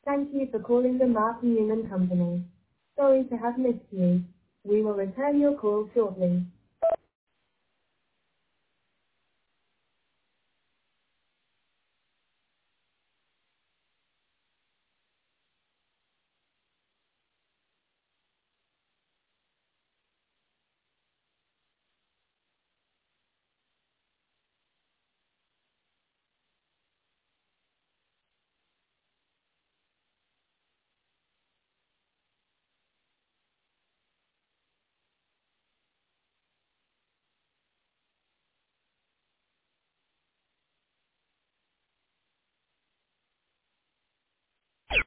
Thank you for calling the Mark Newman Company. Sorry to have missed you. We will return your call shortly.